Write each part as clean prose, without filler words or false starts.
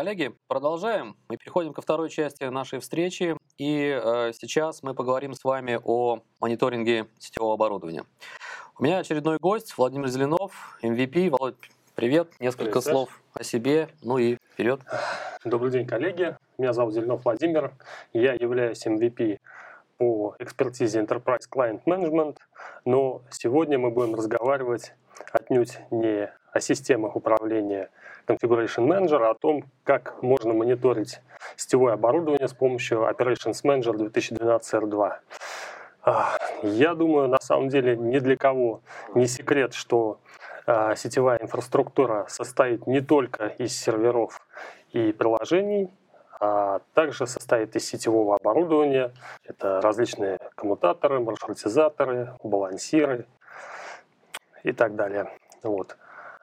Коллеги, продолжаем. Мы переходим ко второй части нашей встречи. И сейчас мы поговорим с вами о мониторинге сетевого оборудования. У меня очередной гость Владимир Зеленов, MVP. Володь, привет. Несколько Привет, слов о себе. Ну и вперед. Добрый день, коллеги. Меня зовут Зеленов Владимир. Я являюсь MVP по экспертизе Enterprise Client Management. Но сегодня мы будем разговаривать отнюдь не о системах управления Configuration Manager, а о том, как можно мониторить сетевое оборудование с помощью Operations Manager 2012 R2. Я думаю, на самом деле ни для кого не секрет, что сетевая инфраструктура состоит не только из серверов и приложений, а также состоит из сетевого оборудования. Это различные коммутаторы, маршрутизаторы, балансиры и так далее. Вот.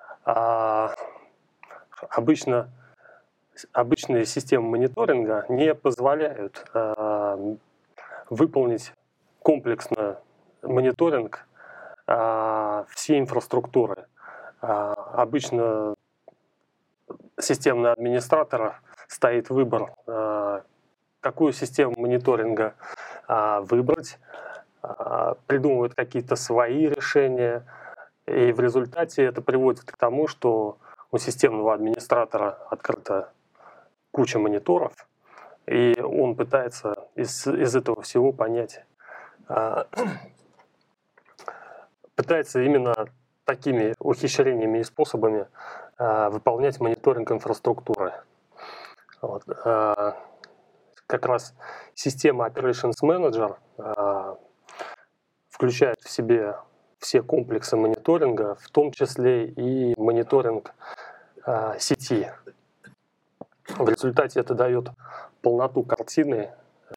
Обычные системы мониторинга не позволяют выполнить комплексно мониторинг всей инфраструктуры. Обычно системного администратора стоит выбор, какую систему мониторинга выбрать, придумывают какие-то свои решения, и в результате это приводит к тому, что у системного администратора открыта куча мониторов, и он пытается из этого всего понять, пытается именно такими ухищрениями и способами выполнять мониторинг инфраструктуры. Вот. Как раз система Operations Manager включает в себе все комплексы мониторинга, в том числе и мониторинг сети. В результате это дает полноту картины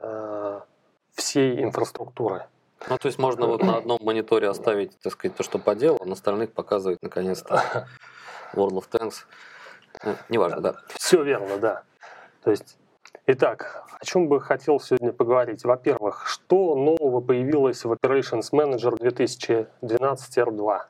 всей инфраструктуры. Ну, то есть можно вот на одном мониторе оставить, так сказать, то, что по делу, а на остальных показывать, наконец-то, World of Tanks. Неважно, да. Все верно, да. То есть, итак, о чем бы хотел сегодня поговорить? Во-первых, что нового появилось в Operations Manager 2012 R2?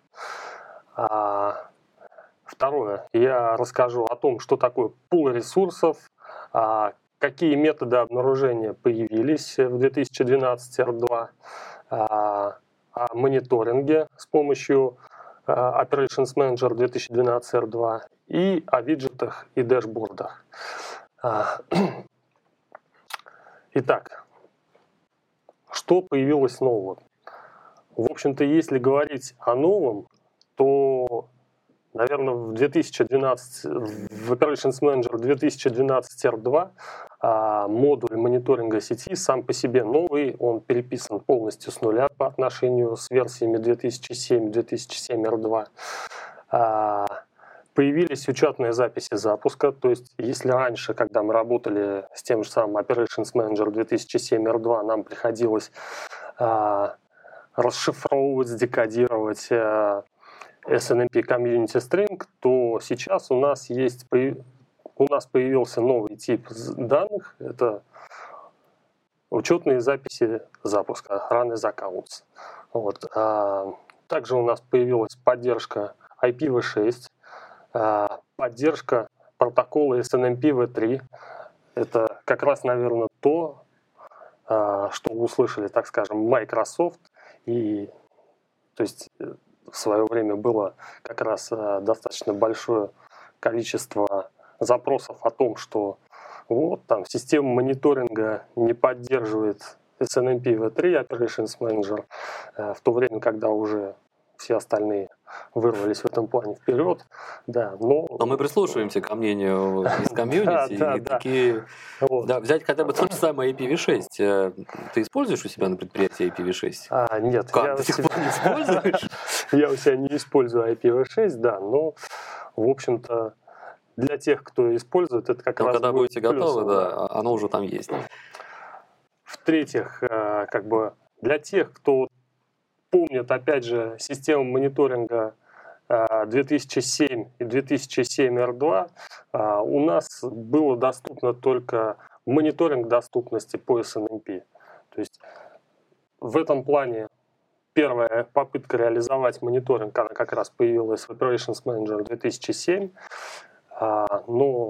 Второе, я расскажу о том, что такое пул ресурсов, какие методы обнаружения появились в 2012 R2, о мониторинге с помощью Operations Manager 2012 R2 и о виджетах и дэшбордах. Итак, что появилось нового? В общем-то, если говорить о новом, то, наверное, в Operations Manager 2012 R2 модуль мониторинга сети сам по себе новый, он переписан полностью с нуля по отношению с версиями 2007 R2. Появились учетные записи запуска, то есть если раньше, когда мы работали с тем же самым Operations Manager 2007 R2, нам приходилось расшифровывать, декодировать SNMP Community String, то сейчас у нас появился новый тип данных, это учетные записи запуска, run as accounts. Вот. Также у нас появилась поддержка IPv6, поддержка протокола SNMP v3. Это как раз, наверное, то, что вы услышали, так скажем, Microsoft. И, то есть, в свое время было как раз достаточно большое количество запросов о том, что вот там система мониторинга не поддерживает SNMP v3 Operations Manager, в то время, когда уже все остальные вырвались в этом плане вперед. Да, но мы прислушиваемся ко мнению из комьюнити. Да. Такие... Вот. Да, взять хотя бы тот же самый IPv6. Ты используешь у себя на предприятии IPv6? Нет. Как, до сих пор не используешь? Я у себя не использую IPv6, да, но, в общем-то, для тех, кто использует, это как раз когда будете плюсом, готовы, да, оно уже там есть. В-третьих, как бы для тех, кто помнит, опять же, систему мониторинга 2007 и 2007 R2, у нас было доступно только мониторинг доступности по SNMP. То есть в этом плане первая попытка реализовать мониторинг, она как раз появилась в Operations Manager 2007, но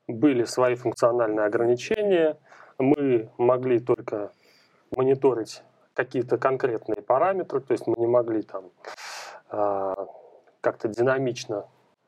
были свои функциональные ограничения, мы могли только мониторить какие-то конкретные параметры, то есть мы не могли там как-то динамично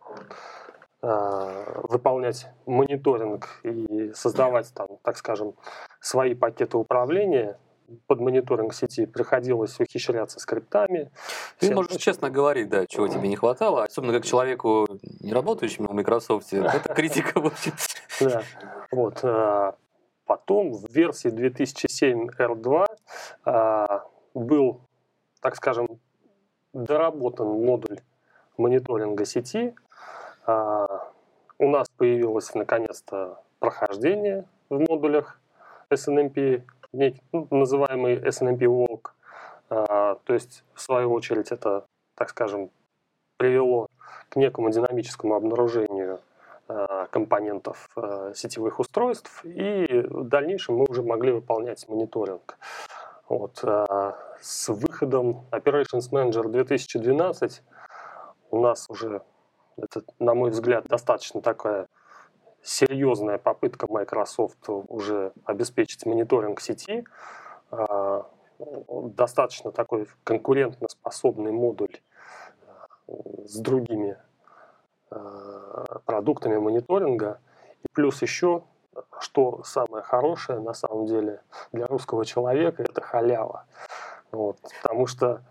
выполнять мониторинг и создавать там, так скажем, свои пакеты управления. Под мониторинг сети приходилось ухищряться скриптами. Ты можешь честно говорить, да, чего тебе не хватало, особенно как человеку, не работающему в Microsoft, это критика, в общем. Да, вот. Потом в версии 2007 R2 был, так скажем, доработан модуль мониторинга сети. У нас появилось наконец-то прохождение в модулях SNMP, называемый SNMP Walk. То есть, в свою очередь, это, так скажем, привело к некому динамическому обнаружению компонентов сетевых устройств, и в дальнейшем мы уже могли выполнять мониторинг. Вот. С выходом Operations Manager 2012 у нас уже, это, на мой взгляд, достаточно такая серьезная попытка Microsoft уже обеспечить мониторинг сети, достаточно такой конкурентоспособный модуль с другими продуктами мониторинга. И плюс еще, что самое хорошее на самом деле для русского человека, это халява. Вот, потому что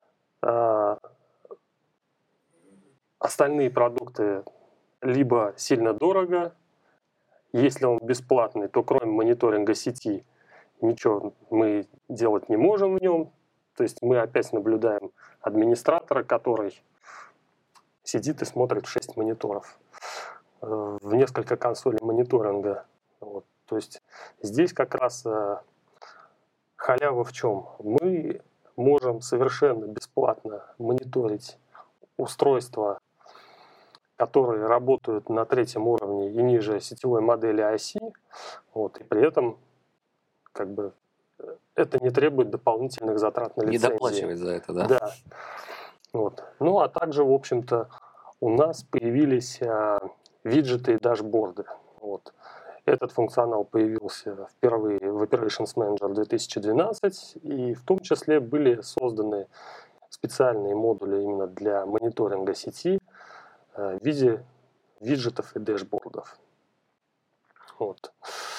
остальные продукты либо сильно дорого, если он бесплатный, то кроме мониторинга сети ничего мы делать не можем в нем. То есть мы опять наблюдаем администратора, который сидит и смотрит 6 мониторов в несколько консолей мониторинга. Вот. То есть здесь как раз халява в чем? Мы можем совершенно бесплатно мониторить устройства, которые работают на третьем уровне и ниже сетевой модели IC, вот, и при этом как бы это не требует дополнительных затрат на лицензии. Не доплачивать за это, да? Да. Вот. Ну, а также, в общем-то, у нас появились виджеты и дашборды. Вот. Этот функционал появился впервые в Operations Manager 2012, и в том числе были созданы специальные модули именно для мониторинга сети в виде виджетов и дэшбордов. Вот.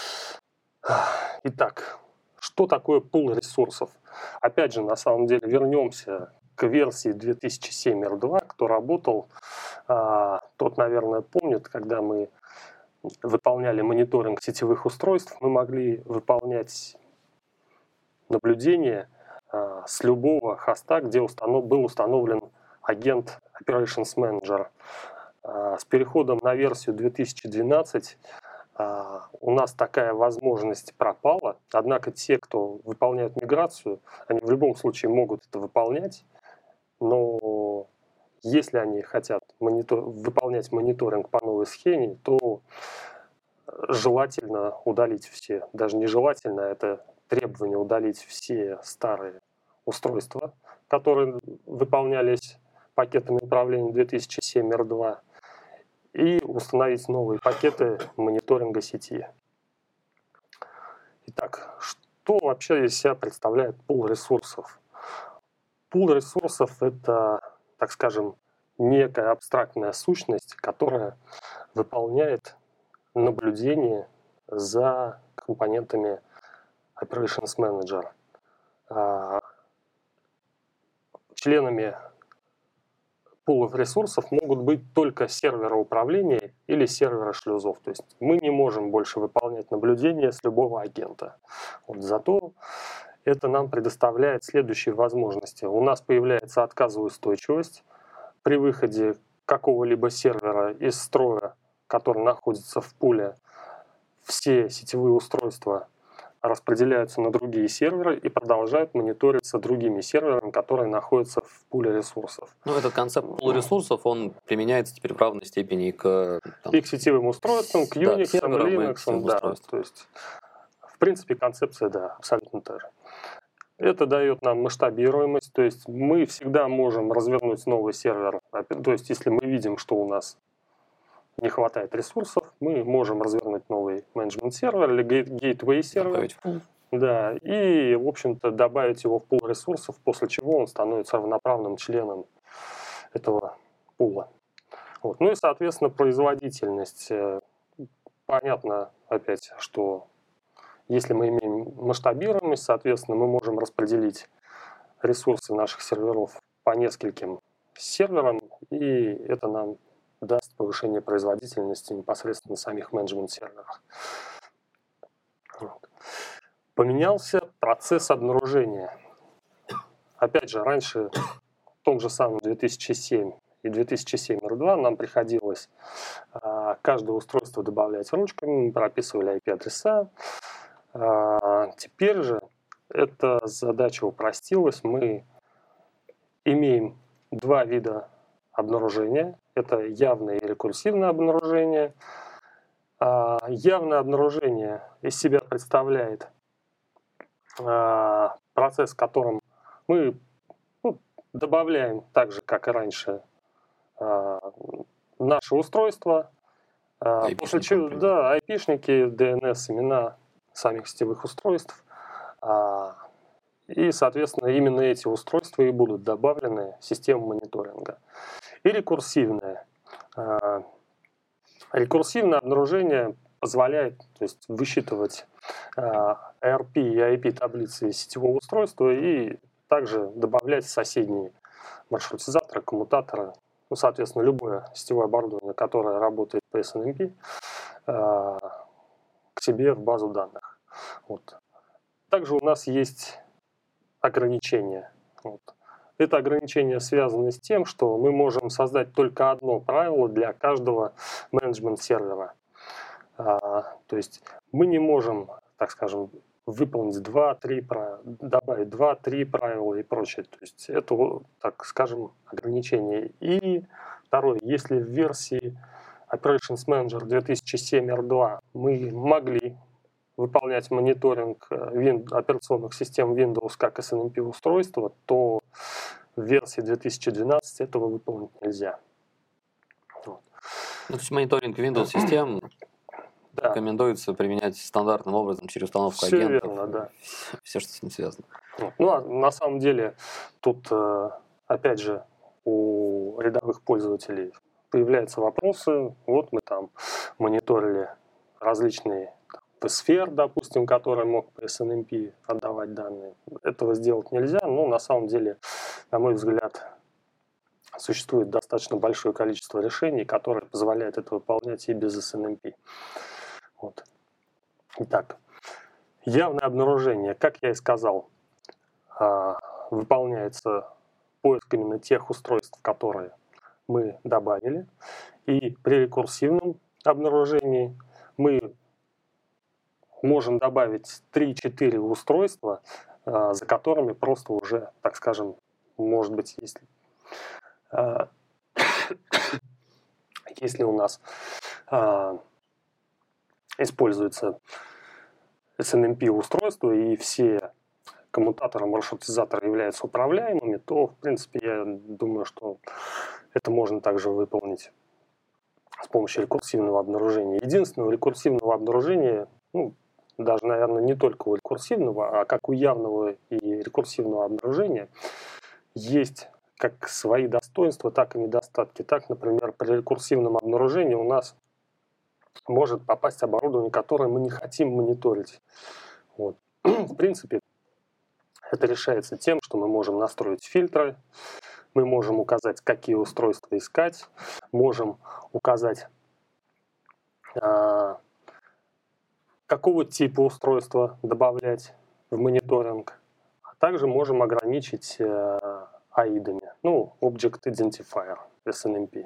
Итак, что такое пул ресурсов? Опять же, на самом деле, вернемся к версии 2007 R2. Кто работал, тот, наверное, помнит, когда мы выполняли мониторинг сетевых устройств, мы могли выполнять наблюдение с любого хоста, где был установлен агент Operations Manager. С переходом на версию 2012 у нас такая возможность пропала, однако те, кто выполняют миграцию, они в любом случае могут это выполнять, но если они хотят выполнять мониторинг по новой схеме, то желательно удалить все, даже не желательно, это требование удалить все старые устройства, которые выполнялись пакетами управления 2007 R2, и установить новые пакеты мониторинга сети. Итак, что вообще из себя представляет пул ресурсов? Пул ресурсов – это, так скажем, некая абстрактная сущность, которая выполняет наблюдение за компонентами Operations Manager. Членами пулов ресурсов могут быть только серверы управления или серверы шлюзов. То есть мы не можем больше выполнять наблюдения с любого агента. Вот зато это нам предоставляет следующие возможности. У нас появляется отказоустойчивость при выходе какого-либо сервера из строя, который находится в пуле. Все сетевые устройства распределяются на другие серверы и продолжают мониториться другими серверами, которые находятся в пуле ресурсов. Ну, этот концепт пула ресурсов, он применяется теперь в равной степени и к... И к сетевым устройствам, к Unix, к Linux. Да, то есть, в принципе, концепция, да, абсолютно та же. Это дает нам масштабируемость, то есть мы всегда можем развернуть новый сервер. То есть, если мы видим, что у нас не хватает ресурсов, мы можем развернуть новый менеджмент-сервер или гейтвей-сервер. Добавить в пул. Да, и, в общем-то, добавить его в пул ресурсов, после чего он становится равноправным членом этого пула. Вот. Ну и, соответственно, производительность. Понятно, опять, что если мы имеем масштабируемость, соответственно, мы можем распределить ресурсы наших серверов по нескольким серверам, и это нам даст повышение производительности непосредственно на самих менеджмент-серверах. Вот. Поменялся процесс обнаружения. Опять же, раньше, в том же самом 2007 и 2007 R2 нам приходилось каждое устройство добавлять ручками, мы прописывали IP-адреса. Теперь же эта задача упростилась. Мы имеем два вида обнаружения. Это явное и рекурсивное обнаружение. Явное обнаружение из себя представляет процесс, в котором мы добавляем так же, как и раньше, наше устройство. После чего, да, IP-шники, DNS, имена самих сетевых устройств. И, соответственно, именно эти устройства и будут добавлены в систему мониторинга. И рекурсивное. Рекурсивное обнаружение позволяет, то есть, высчитывать ERP и IP таблицы сетевого устройства и также добавлять соседние маршрутизаторы, коммутаторы, ну, соответственно, любое сетевое оборудование, которое работает по SNMP, к себе в базу данных. Вот. Также у нас есть ограничения. Вот. Это ограничение связано с тем, что мы можем создать только одно правило для каждого менеджмент-сервера. То есть мы не можем, так скажем, выполнить 2-3 правила, добавить 2-3 правила и прочее. То есть это, так скажем, ограничение. И второе, если в версии Operations Manager 2007 R2 мы могли выполнять мониторинг операционных систем Windows как SNMP устройства, то в версии 2012 этого выполнить нельзя. Вот. Ну, то есть мониторинг Windows систем рекомендуется применять стандартным образом через установку Все агентов. Верно, да. Все, что с ним связано. Ну, а на самом деле, тут, опять же, у рядовых пользователей появляются вопросы. Вот мы там мониторили различные сфер, допустим, который мог по SNMP отдавать данные. Этого сделать нельзя, но на самом деле, на мой взгляд, существует достаточно большое количество решений, которые позволяют это выполнять и без SNMP. Вот. Итак, явное обнаружение, как я и сказал, выполняется поиск именно тех устройств, которые мы добавили. И при рекурсивном обнаружении мы можем добавить 3-4 устройства, за которыми просто уже, так скажем, может быть, если у нас используется SNMP устройство и все коммутаторы, маршрутизаторы являются управляемыми, то, в принципе, я думаю, что это можно также выполнить с помощью рекурсивного обнаружения. Единственное, у рекурсивного обнаружения, даже, наверное, не только у рекурсивного, а как у явного и рекурсивного обнаружения, есть как свои достоинства, так и недостатки. Так, например, при рекурсивном обнаружении у нас может попасть оборудование, которое мы не хотим мониторить. Вот. В принципе, это решается тем, что мы можем настроить фильтры, мы можем указать, какие устройства искать, можем указать, какого типа устройства добавлять в мониторинг, а также можем ограничить аидами, Object Identifier, SNMP.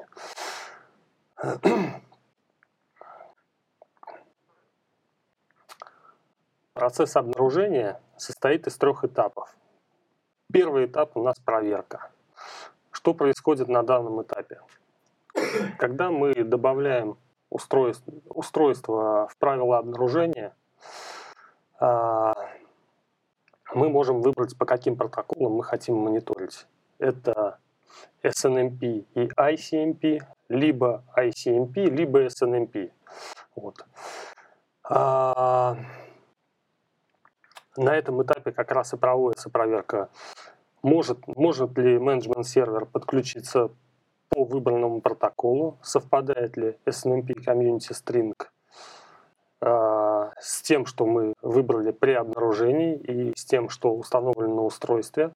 Процесс обнаружения состоит из 3 этапов. Первый этап у нас проверка. Что происходит на данном этапе? Когда мы добавляем устройство в правила обнаружения, мы можем выбрать, по каким протоколам мы хотим мониторить. Это SNMP и ICMP, либо ICMP, либо SNMP. Вот. На этом этапе как раз и проводится проверка, может ли менеджмент-сервер подключиться по выбранному протоколу, совпадает ли SNMP Community String с тем, что мы выбрали при обнаружении, и с тем, что установлено на устройстве.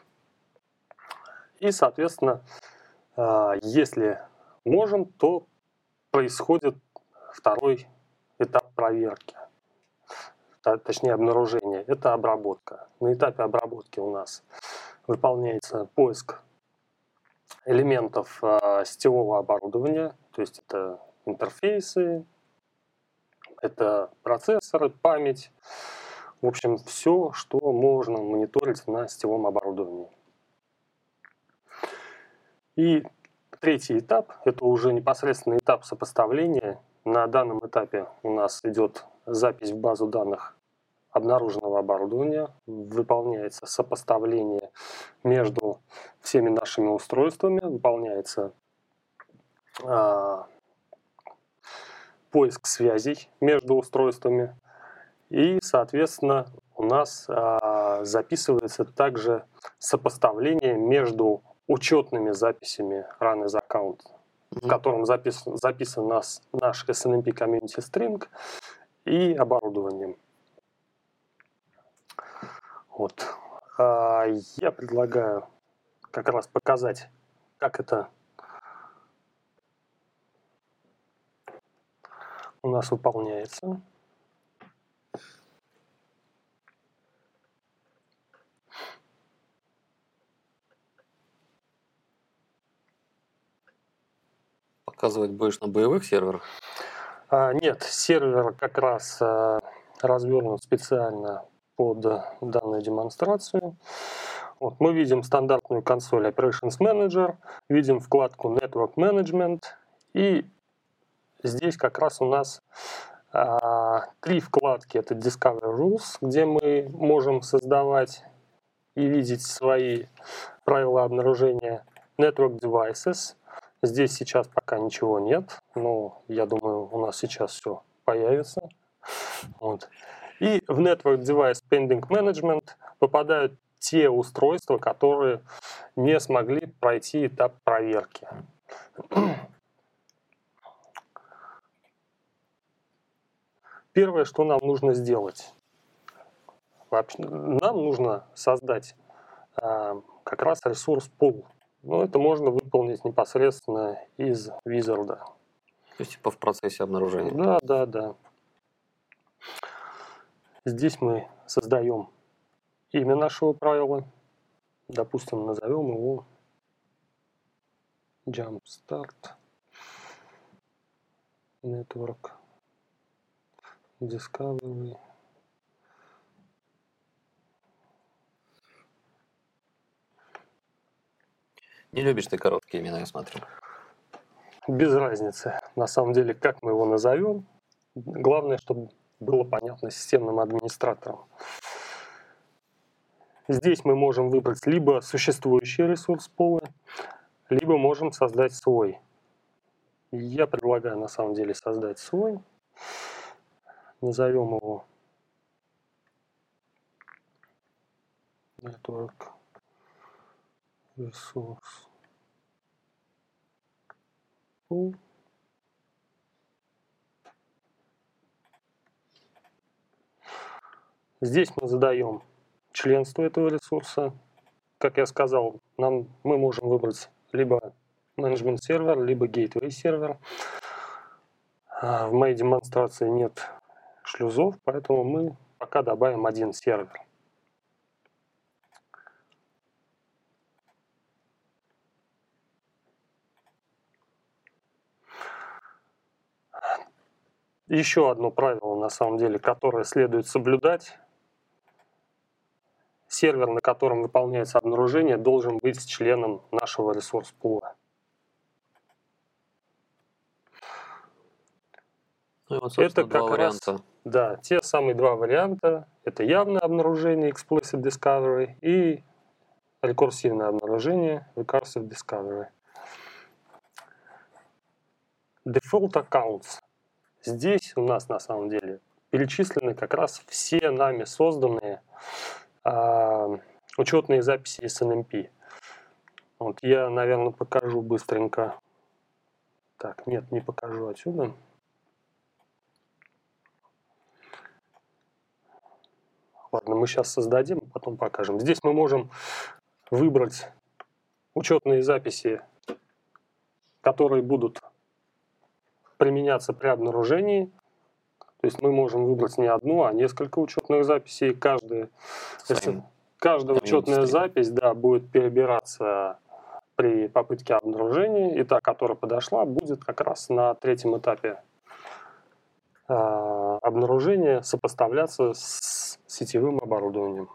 И, соответственно, если можем, то происходит второй этап проверки, точнее обнаружения. Это обработка. На этапе обработки у нас выполняется поиск элементов сетевого оборудования, то есть это интерфейсы, это процессоры, память, в общем, все, что можно мониторить на сетевом оборудовании. И третий этап – это уже непосредственно этап сопоставления. На данном этапе у нас идет запись в базу данных обнаруженного оборудования, выполняется сопоставление между всеми нашими устройствами, выполняется поиск связей между устройствами, и, соответственно, у нас записывается также сопоставление между учетными записями Run as Account, в котором записан наш SNMP Community String, и оборудованием. Вот. Я предлагаю как раз показать, как это у нас выполняется. Показывать будешь на боевых серверах? Нет, сервер как раз развернут специально под данную демонстрацию. Вот, мы видим стандартную консоль Operations Manager, видим вкладку Network Management, и здесь как раз у нас три вкладки. Это Discover Rules, где мы можем создавать и видеть свои правила обнаружения. Network Devices. Здесь сейчас пока ничего нет, но я думаю, у нас сейчас все появится. Вот. И в Network Device Pending Management попадают те устройства, которые не смогли пройти этап проверки. Первое, что нам нужно сделать, нам нужно создать как раз ресурс pool. Но это можно выполнить непосредственно из Wizard. То есть типа в процессе обнаружения? Да. Здесь мы создаем имя нашего правила. Допустим, назовем его Jumpstart Network Discovery. Не любишь ты короткие имена, я смотрю. Без разницы, на самом деле, как мы его назовем. Главное, чтобы было понятно системным администраторам. Здесь мы можем выбрать либо существующий ресурс пула, либо можем создать свой. Я предлагаю на самом деле создать свой. Назовем его Network Resource Pool. Здесь мы задаем членство этого ресурса. Как я сказал, мы можем выбрать либо менеджмент сервер, либо gateway сервер. В моей демонстрации нет шлюзов, поэтому мы пока добавим один сервер. Еще одно правило, на самом деле, которое следует соблюдать. Сервер, на котором выполняется обнаружение, должен быть членом нашего ресурс-пула. Ну, вот, это как раз, да, те самые два варианта. Это явное обнаружение, Explicit Discovery, и рекурсивное обнаружение, Recursive Discovery. Default Accounts. Здесь у нас на самом деле перечислены как раз все нами созданные учетные записи SNMP. Вот я, наверное, покажу быстренько. Так, нет, не покажу отсюда. Ладно, мы сейчас создадим, потом покажем. Здесь мы можем выбрать учетные записи, которые будут применяться при обнаружении. То есть мы можем выбрать не одну, а несколько учетных записей. Каждая учетная запись, да, будет перебираться при попытке обнаружения. И та, которая подошла, будет как раз на третьем этапе обнаружения сопоставляться с сетевым оборудованием.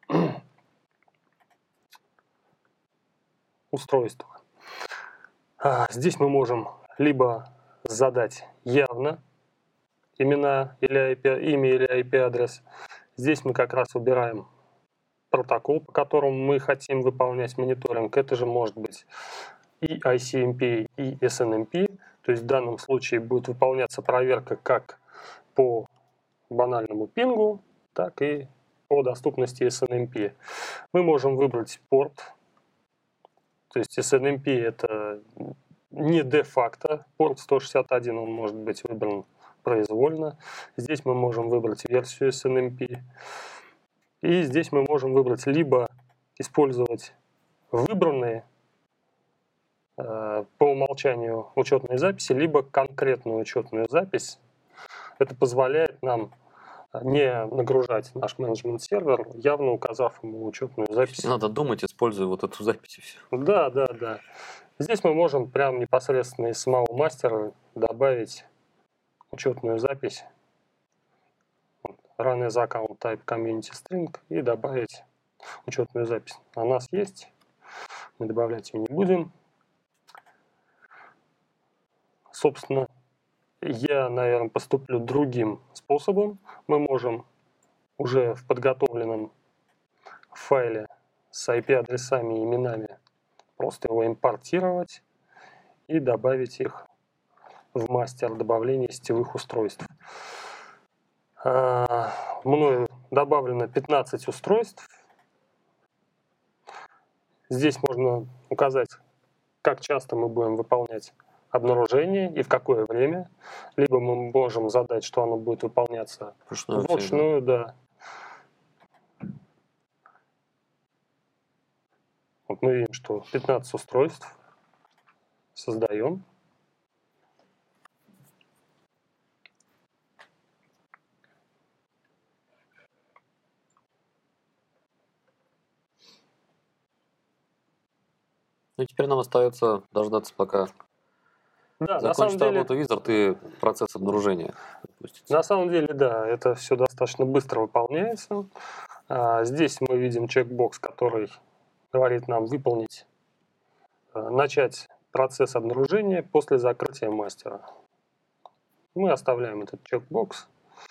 Устройство. Здесь мы можем либо задать явно имя или IP-адрес. Здесь мы как раз выбираем протокол, по которому мы хотим выполнять мониторинг. Это же может быть и ICMP, и SNMP. То есть в данном случае будет выполняться проверка как по банальному пингу, так и по доступности SNMP. Мы можем выбрать порт. То есть SNMP это не де-факто. Порт 161 он может быть выбран произвольно. Здесь мы можем выбрать версию SNMP. И здесь мы можем выбрать либо использовать выбранные по умолчанию учетные записи, либо конкретную учетную запись. Это позволяет нам не нагружать наш менеджмент-сервер, явно указав ему учетную запись. Не надо думать, используя вот эту запись и все. Да. Здесь мы можем прям непосредственно из самого мастера добавить учетную запись. Run as account type community string и добавить учетную запись. У нас есть, мы добавлять ее не будем. Собственно, я, наверное, поступлю другим способом. Мы можем уже в подготовленном файле с IP-адресами и именами просто его импортировать и добавить их в мастер добавления сетевых устройств. Мною добавлено 15 устройств. Здесь можно указать, как часто мы будем выполнять обнаружение и в какое время. Либо мы можем задать, что оно будет выполняться вручную, да. Вот мы видим, что 15 устройств создаем. Ну и теперь нам остается дождаться, пока закончит работу визор и процесс обнаружения запустится. На самом деле, да, это все достаточно быстро выполняется. Здесь мы видим чекбокс, который говорит нам начать процесс обнаружения после закрытия мастера. Мы оставляем этот чекбокс.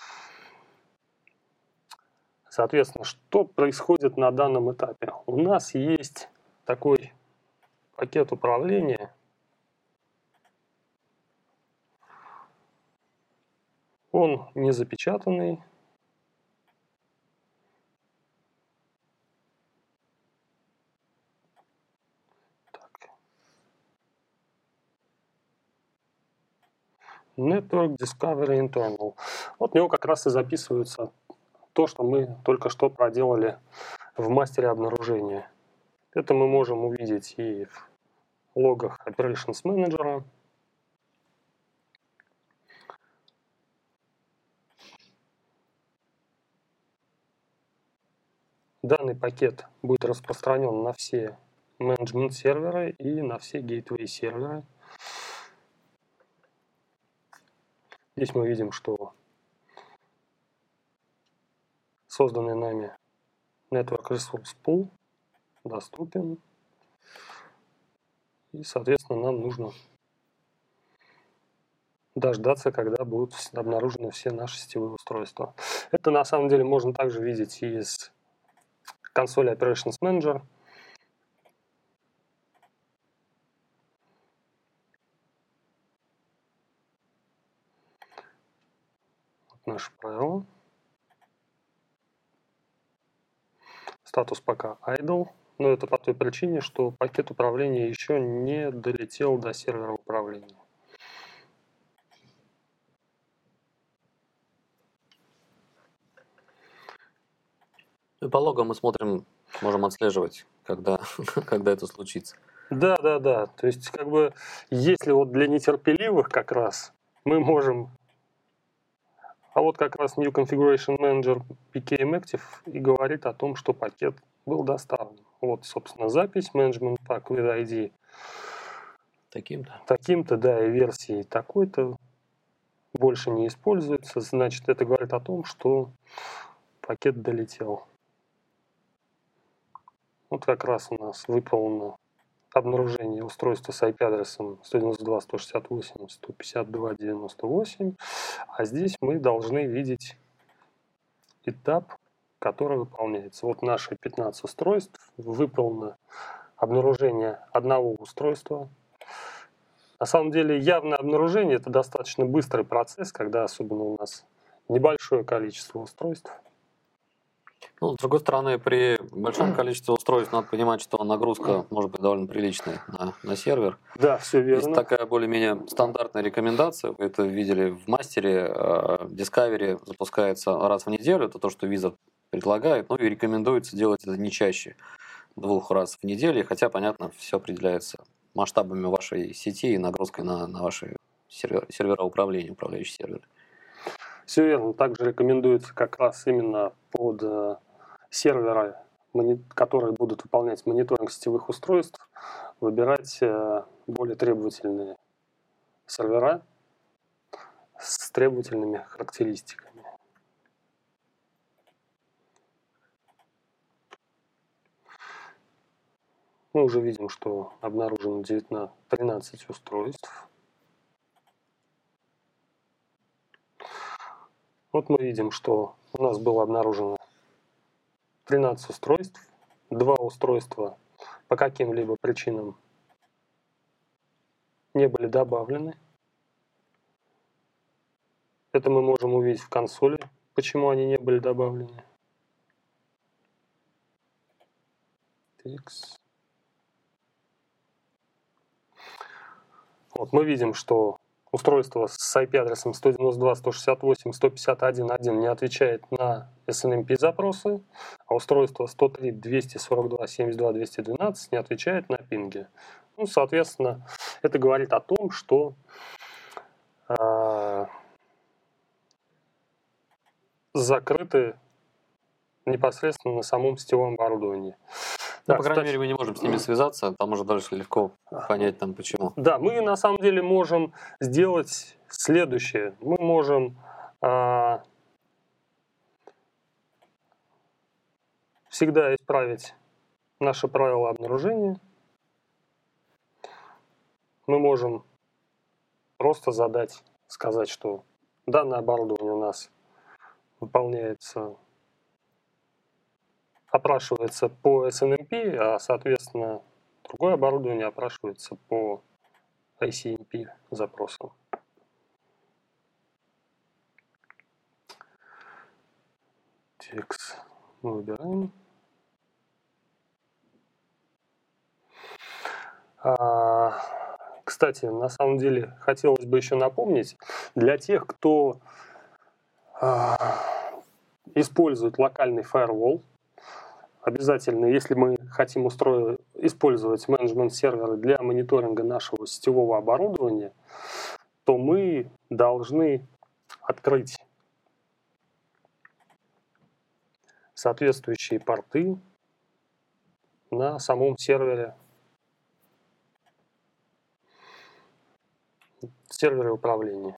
Соответственно, что происходит на данном этапе? У нас есть такой пакет управления. Он не запечатанный. Network Discovery Internal. Вот в него как раз и записывается то, что мы только что проделали в мастере обнаружения. Это мы можем увидеть и в логах Operations Manager. Данный пакет будет распространен на все менеджмент-серверы и на все гейтвей-серверы. Здесь мы видим, что созданный нами Network Resource Pool доступен. И, соответственно, нам нужно дождаться, когда будут обнаружены все наши сетевые устройства. Это на самом деле можно также видеть и из консоли Operations Manager. наше правило. Статус пока idle, но это по той причине, что пакет управления еще не долетел до сервера управления. И по логам мы смотрим, можем отслеживать, когда это случится. Да. То есть, как бы, если вот для нетерпеливых как раз мы можем... А вот как раз New Configuration Manager PKM Active и говорит о том, что пакет был доставлен. Вот, собственно, запись Management Pack with ID таким-то, да, и версии такой-то больше не используется. Значит, это говорит о том, что пакет долетел. Вот как раз у нас выполнено обнаружение устройства с IP-адресом 192.168.152.98, а здесь мы должны видеть этап, который выполняется. Вот наши 15 устройств, выполнено обнаружение одного устройства. На самом деле явное обнаружение – это достаточно быстрый процесс, когда особенно у нас небольшое количество устройств. Ну, с другой стороны, при большом количестве устройств надо понимать, что нагрузка может быть довольно приличной на сервер. Да, все верно. Есть такая более-менее стандартная рекомендация, вы это видели в мастере, Discovery запускается раз в неделю, это то, что Visa предлагает, ну и рекомендуется делать это не чаще 2 раз в неделю, хотя, понятно, все определяется масштабами вашей сети и нагрузкой на ваши сервера управления, управляющие серверы. Все верно. Также рекомендуется как раз именно под серверы, которые будут выполнять мониторинг сетевых устройств, выбирать более требовательные сервера с требовательными характеристиками. Мы уже видим, что обнаружено 13 устройств. Вот мы видим, что у нас было обнаружено 13 устройств, 2 устройства по каким-либо причинам не были добавлены. Это мы можем увидеть в консоли, почему они не были добавлены. Вот мы видим, что устройство с IP-адресом 192.168.151.1 не отвечает на SNMP запросы, а устройство 103.242.72.212 не отвечает на пинги. Ну, соответственно, это говорит о том, что закрыты непосредственно на самом сетевом оборудовании. Ну, по крайней мере, мы не можем с ними связаться, там уже дальше легко понять, там, почему. Да, мы на самом деле можем сделать следующее. Мы можем всегда исправить наше правило обнаружения. Мы можем просто сказать, что данное оборудование у нас опрашивается по SNMP, а, соответственно, другое оборудование опрашивается по ICMP запросам. Текст мы выбираем. Кстати, на самом деле, хотелось бы еще напомнить, для тех, кто использует локальный firewall, обязательно, если мы хотим использовать менеджмент-серверы для мониторинга нашего сетевого оборудования, то мы должны открыть соответствующие порты на самом сервере управления.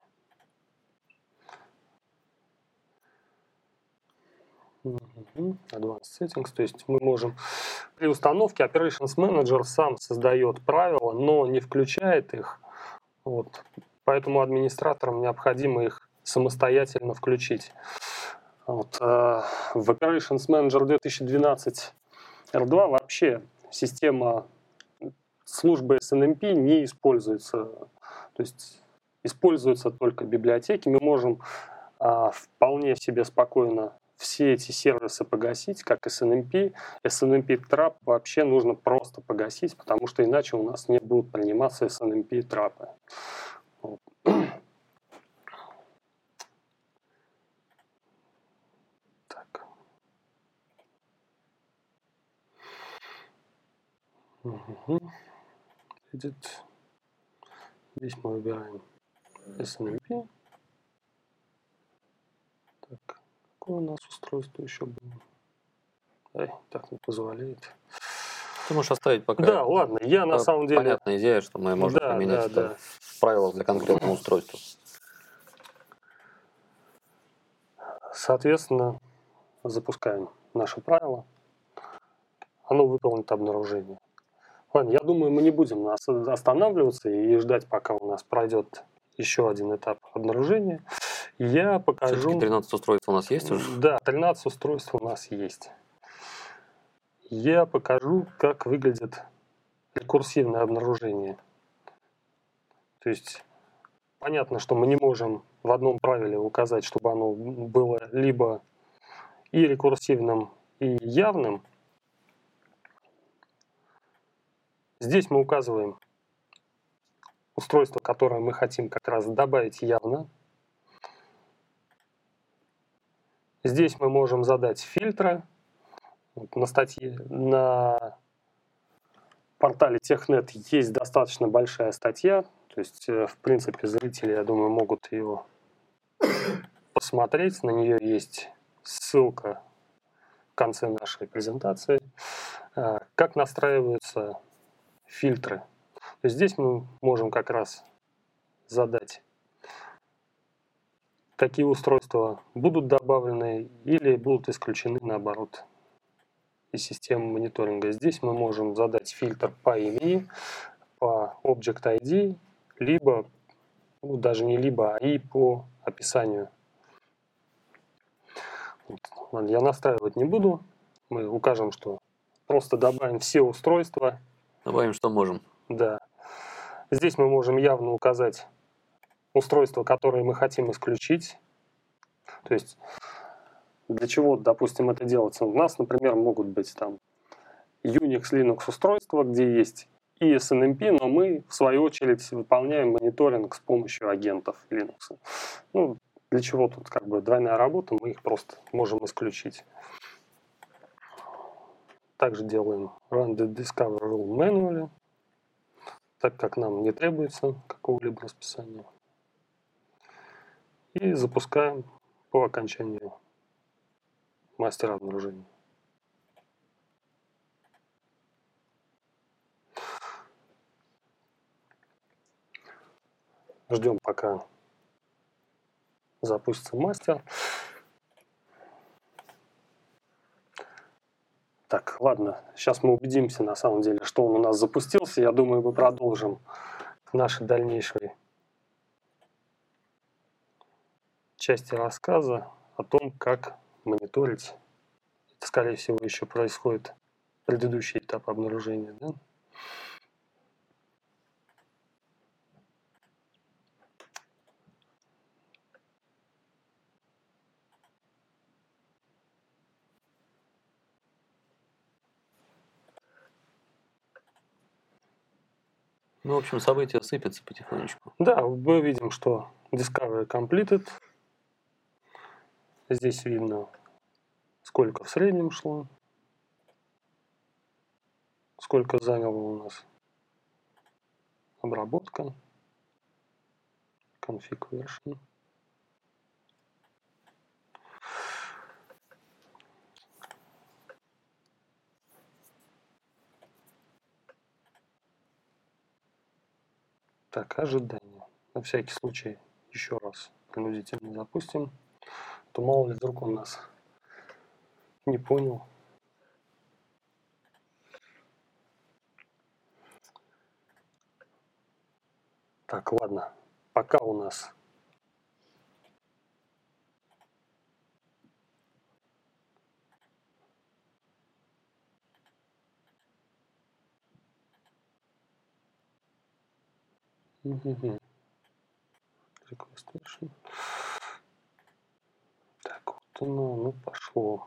Advanced Settings, то есть мы можем при установке Operations Manager сам создает правила, но не включает их. Вот. Поэтому администраторам необходимо их самостоятельно включить. Вот. В Operations Manager 2012 R2 вообще система службы SNMP не используется. То есть используются только библиотеки. Мы можем вполне себе спокойно все эти сервисы погасить, как SNMP. SNMP трап вообще нужно просто погасить, потому что иначе у нас не будут приниматься SNMP трапы. Вот. Так. Угу. Edit. Здесь мы выбираем SNMP. Так, какое у нас устройство еще было? Ай, так не позволяет. Ты можешь оставить пока. Да, ладно, я на самом деле... Понятная идея, что мы можем поменять это в правилах для конкретного устройства. Соответственно, запускаем наше правило. Оно выполнит обнаружение. Ладно, я думаю, мы не будем останавливаться и ждать, пока у нас пройдет еще один этап обнаружения. Я покажу... Все-таки 13 устройств у нас есть уже? Да, 13 устройств у нас есть. Я покажу, как выглядит рекурсивное обнаружение. То есть понятно, что мы не можем в одном правиле указать, чтобы оно было либо и рекурсивным, и явным. Здесь мы указываем устройство, которое мы хотим как раз добавить явно. Здесь мы можем задать фильтры. На портале Технет есть достаточно большая статья. То есть, в принципе, зрители, я думаю, могут ее посмотреть. На нее есть ссылка в конце нашей презентации. Как настраиваются фильтры. То есть здесь мы можем как раз задать, какие устройства будут добавлены или будут исключены, наоборот, из системы мониторинга. Здесь мы можем задать фильтр по имени, по Object ID, либо, даже не либо, а и по описанию. Ладно, я настраивать не буду. Мы укажем, что просто добавим все устройства. Добавим, что можем. Да. Здесь мы можем явно указать устройства, которые мы хотим исключить. То есть для чего, допустим, это делается? У нас, например, могут быть там Unix, Linux устройства, где есть и SNMP, но мы, в свою очередь, выполняем мониторинг с помощью агентов Linux. Ну, для чего тут как бы двойная работа, мы их просто можем исключить. Также делаем Run the Discover Rule Manually, так как нам не требуется какого-либо расписания. И запускаем по окончанию мастера обнаружения. Ждем, пока запустится мастер. Так, ладно, сейчас мы убедимся на самом деле, что он у нас запустился. Я думаю, мы продолжим наши дальнейшие части рассказа о том, как мониторить. Это, скорее всего, еще происходит предыдущий этап обнаружения. Да? Ну, в общем, события сыпятся потихонечку. Да, мы видим, что Discovery completed. Здесь видно, сколько в среднем шло, сколько заняло у нас обработка, config version. Так, ожидание. На всякий случай еще раз принудительно запустим. То мало ли вдруг он нас не понял. Так, ладно. Пока у нас request version. Ну, пошло.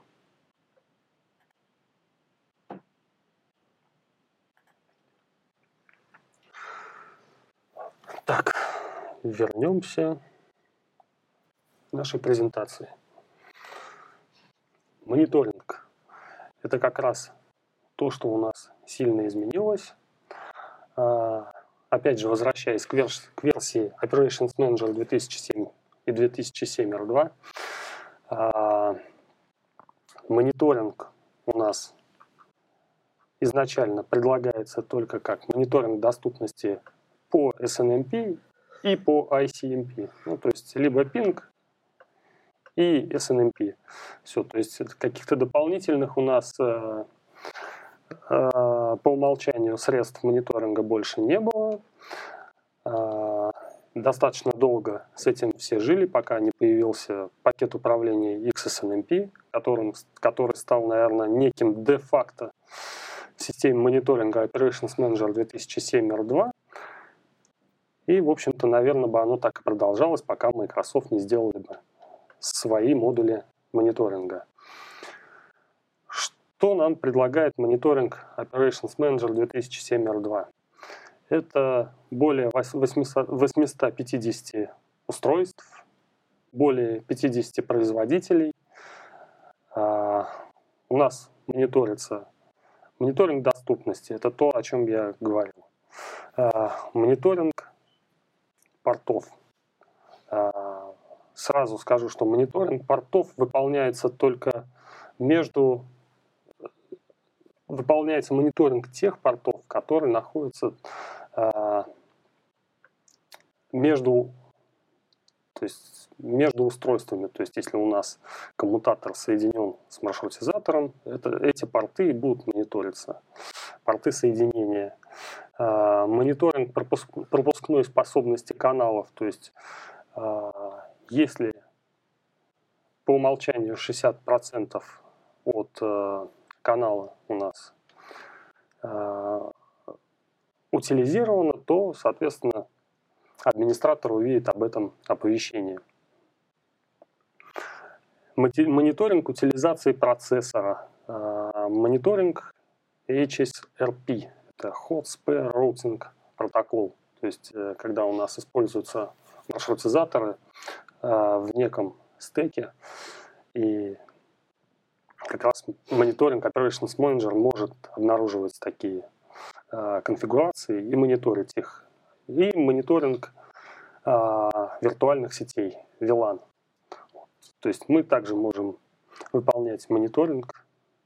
Так, вернемся к нашей презентации. Мониторинг. Это как раз то, что у нас сильно изменилось. Опять же, возвращаясь к версии Operations Manager 2007 и 2007 R2, мониторинг у нас изначально предлагается только как мониторинг доступности по SNMP и по ICMP. Ну, то есть либо ping и SNMP. Все, то есть каких-то дополнительных у нас по умолчанию средств мониторинга больше не было. Достаточно долго с этим все жили, пока не появился пакет управления XSNMP, который стал, наверное, неким де-факто в системе мониторинга Operations Manager 2007 R2. И, в общем-то, наверное, бы оно так и продолжалось, пока Microsoft не сделали бы свои модули мониторинга. Что нам предлагает мониторинг Operations Manager 2007 R2? Это более 850 устройств, более 50 производителей. У нас мониторится мониторинг доступности. Это то, о чем я говорил. Мониторинг портов. Сразу скажу, что мониторинг портов выполняется мониторинг тех портов, которые находятся между устройствами. То есть если у нас коммутатор соединен с маршрутизатором, эти порты будут мониториться. Порты соединения. Мониторинг пропускной способности каналов. То есть если по умолчанию 60% от канала у нас утилизировано, то, соответственно, администратор увидит об этом оповещение. Мониторинг утилизации процессора. Мониторинг HSRP. Это Hot Spare Routing протокол. То есть, когда у нас используются маршрутизаторы в неком стеке, и как раз мониторинг Operations Manager может обнаруживать такие конфигурации и мониторить их. И мониторинг виртуальных сетей, VLAN. То есть мы также можем выполнять мониторинг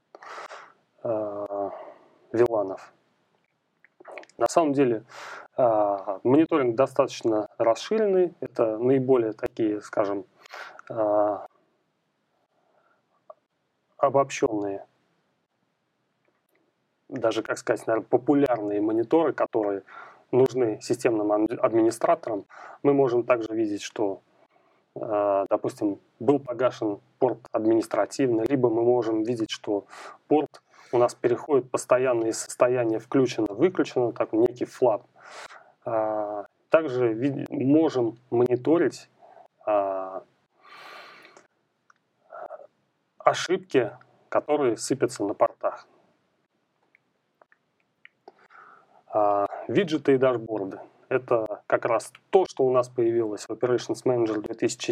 VLAN-ов. На самом деле мониторинг достаточно расширенный. Это наиболее такие, скажем, обобщенные, даже, как сказать, наверное, популярные мониторы, которые нужны системным администраторам. Мы можем также видеть, что, допустим, был погашен порт административно, либо мы можем видеть, что порт у нас переходит постоянно из состояния включено-выключено, так, некий флаг. Также можем мониторить ошибки, которые сыпятся на портах. Виджеты и дашборды. Это как раз то, что у нас появилось в Operations Manager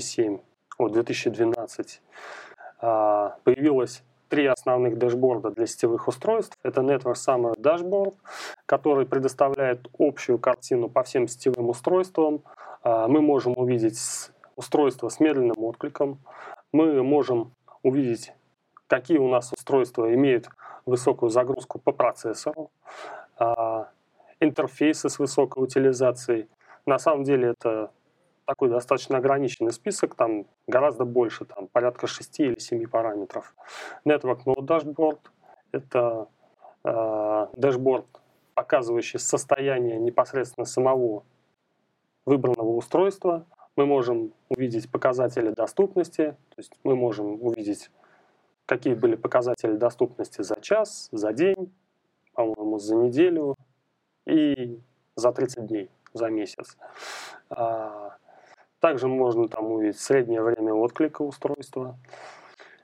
2012. Появилось 3 основных дашборда для сетевых устройств. Это Network Summary Dashboard, который предоставляет общую картину по всем сетевым устройствам. Мы можем увидеть устройства с медленным откликом. Мы можем увидеть, какие у нас устройства имеют высокую загрузку по процессору. Интерфейсы с высокой утилизацией. На самом деле это такой достаточно ограниченный список, там гораздо больше, там порядка 6 или 7 параметров. Network Node Dashboard – это дашборд, показывающий состояние непосредственно самого выбранного устройства. Мы можем увидеть показатели доступности, то есть мы можем увидеть, какие были показатели доступности за час, за день, по-моему, за неделю и за 30 дней, за месяц. Также можно там увидеть среднее время отклика устройства.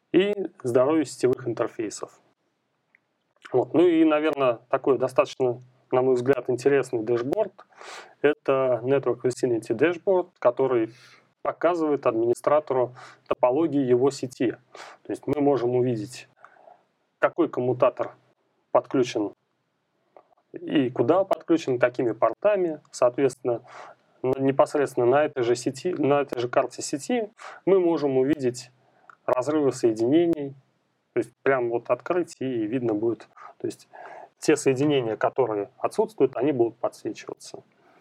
и здоровье сетевых интерфейсов. Вот. Ну и, наверное, такой достаточно, на мой взгляд, интересный дэшборд – это Network Vicinity Dashboard, который показывает администратору топологии его сети. То есть мы можем увидеть, какой коммутатор подключен и куда подключен, какими портами. Соответственно, непосредственно на этой же сети, на этой же карте сети мы можем увидеть разрывы соединений. То есть прям вот открыть, и видно будет. То есть те соединения, которые отсутствуют, они будут подсвечиваться.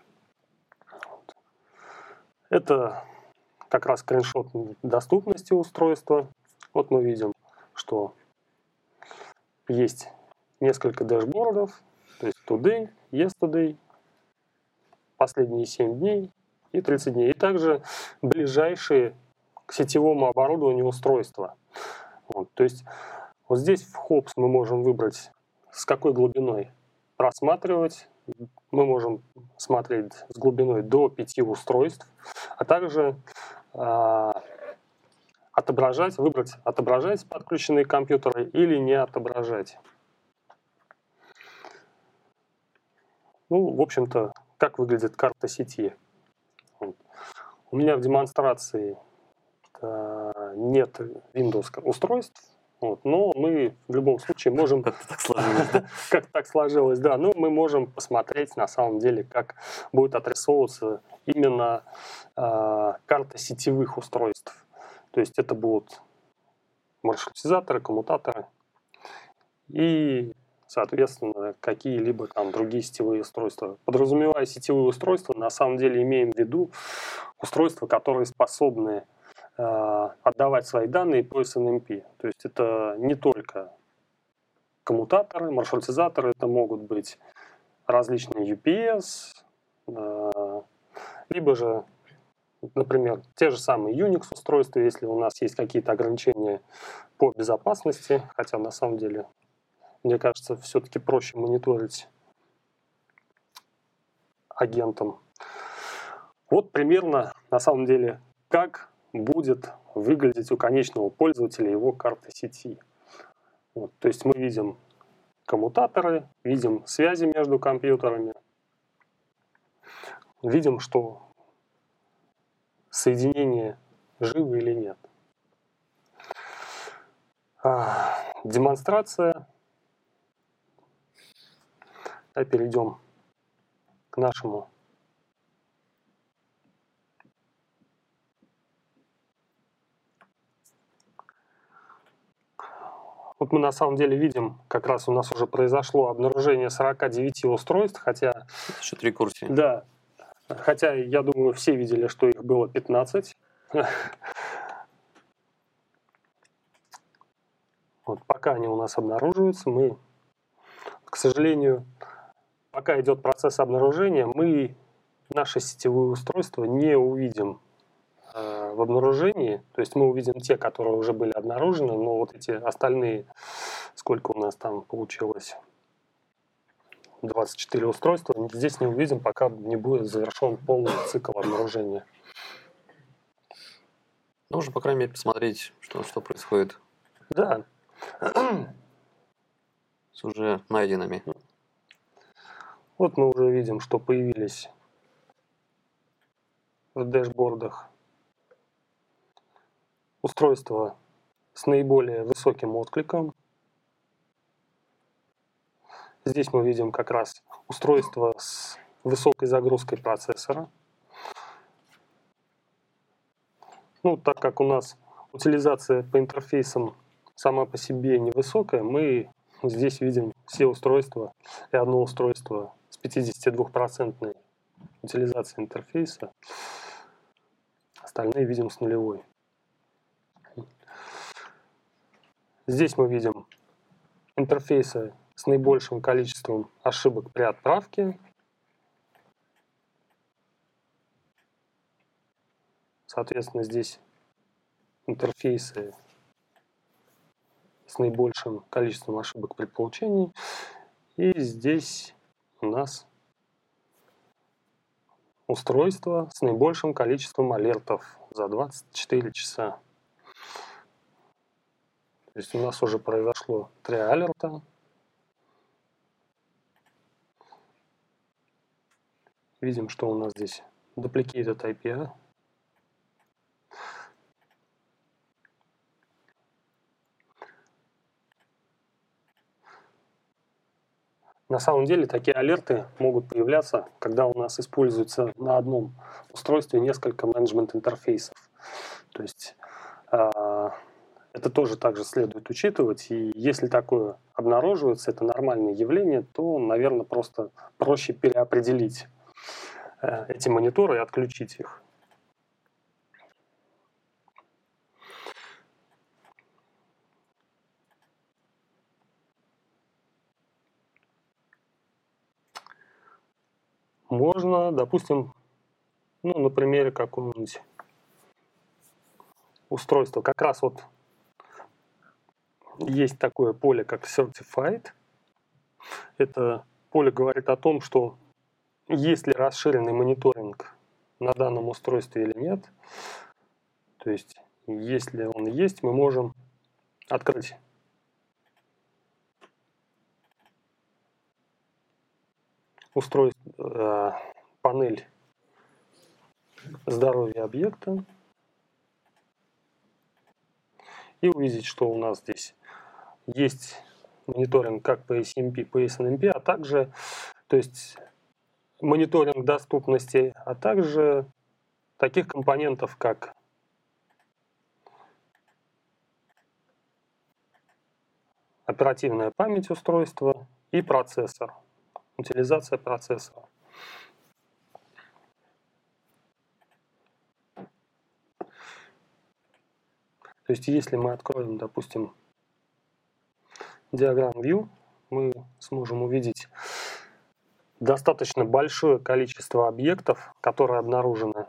Это как раз скриншот доступности устройства. Вот мы видим, что есть несколько дэшбордов, то есть today, yesterday, последние 7 дней и 30 дней. И также ближайшие к сетевому оборудованию устройства. Вот, то есть вот здесь в Hops мы можем выбрать, с какой глубиной просматривать. Мы можем смотреть с глубиной до 5 устройств, а также выбрать отображать подключенные компьютеры или не отображать. Ну, в общем-то, как выглядит карта сети. У меня в демонстрации нет Windows устройств, вот, но мы в любом случае можем... Как-то так сложилось, да? Как так сложилось, да. Но мы можем посмотреть на самом деле, как будет отрисовываться именно карта сетевых устройств. То есть это будут маршрутизаторы, коммутаторы и, соответственно, какие-либо там другие сетевые устройства. Подразумевая сетевые устройства, на самом деле имеем в виду устройства, которые способны отдавать свои данные по SNMP. То есть это не только коммутаторы, маршрутизаторы, это могут быть различные UPS, либо же, например, те же самые Unix устройства, если у нас есть какие-то ограничения по безопасности, хотя на самом деле, мне кажется, все-таки проще мониторить агентам. Вот примерно, на самом деле, как будет выглядеть у конечного пользователя его карта сети. Вот, то есть мы видим коммутаторы, видим связи между компьютерами, видим, что соединение живы или нет. Демонстрация. Перейдем к нашему Вот мы на самом деле видим, как раз у нас уже произошло обнаружение 49 устройств, хотя... Еще 3 рекурсии. Да, хотя я думаю, все видели, что их было 15. Вот, пока они у нас обнаруживаются, мы, к сожалению, пока идет процесс обнаружения, мы наши сетевые устройства не увидим в обнаружении. То есть мы увидим те, которые уже были обнаружены, но вот эти остальные, сколько у нас там получилось, 24 устройства, здесь не увидим, пока не будет завершен полный цикл обнаружения. Нужно, по крайней мере, посмотреть, что происходит. Да. С уже найденными. Вот мы уже видим, что появились в дэшбордах устройства с наиболее высоким откликом. Здесь мы видим как раз устройство с высокой загрузкой процессора. Ну, так как у нас утилизация по интерфейсам сама по себе невысокая, мы здесь видим все устройства и одно устройство с 52% утилизацией интерфейса. Остальные видим с нулевой. Здесь мы видим интерфейсы с наибольшим количеством ошибок при отправке. Соответственно, здесь интерфейсы с наибольшим количеством ошибок при получении. И здесь у нас устройство с наибольшим количеством алертов за 24 часа. То есть у нас уже произошло 3 алерта. Видим, что у нас здесь duplicated IP. На самом деле такие алерты могут появляться, когда у нас используется на одном устройстве несколько менеджмент-интерфейсов. То есть это тоже также следует учитывать. И если такое обнаруживается, это нормальное явление, то, наверное, просто проще переопределить эти мониторы и отключить их. Можно, допустим, на примере какого-нибудь устройства. Как раз вот есть такое поле, как Certified. Это поле говорит о том, что есть ли расширенный мониторинг на данном устройстве или нет. То есть, если он есть, мы можем открыть устройство, панель здоровья объекта и увидеть, что у нас здесь есть мониторинг как по ACMP, по SNMP, а также, то есть мониторинг доступности, а также таких компонентов, как оперативная память устройства и процессор, утилизация процессора. То есть если мы откроем, допустим, Diagram View, мы сможем увидеть достаточно большое количество объектов, которые обнаружены.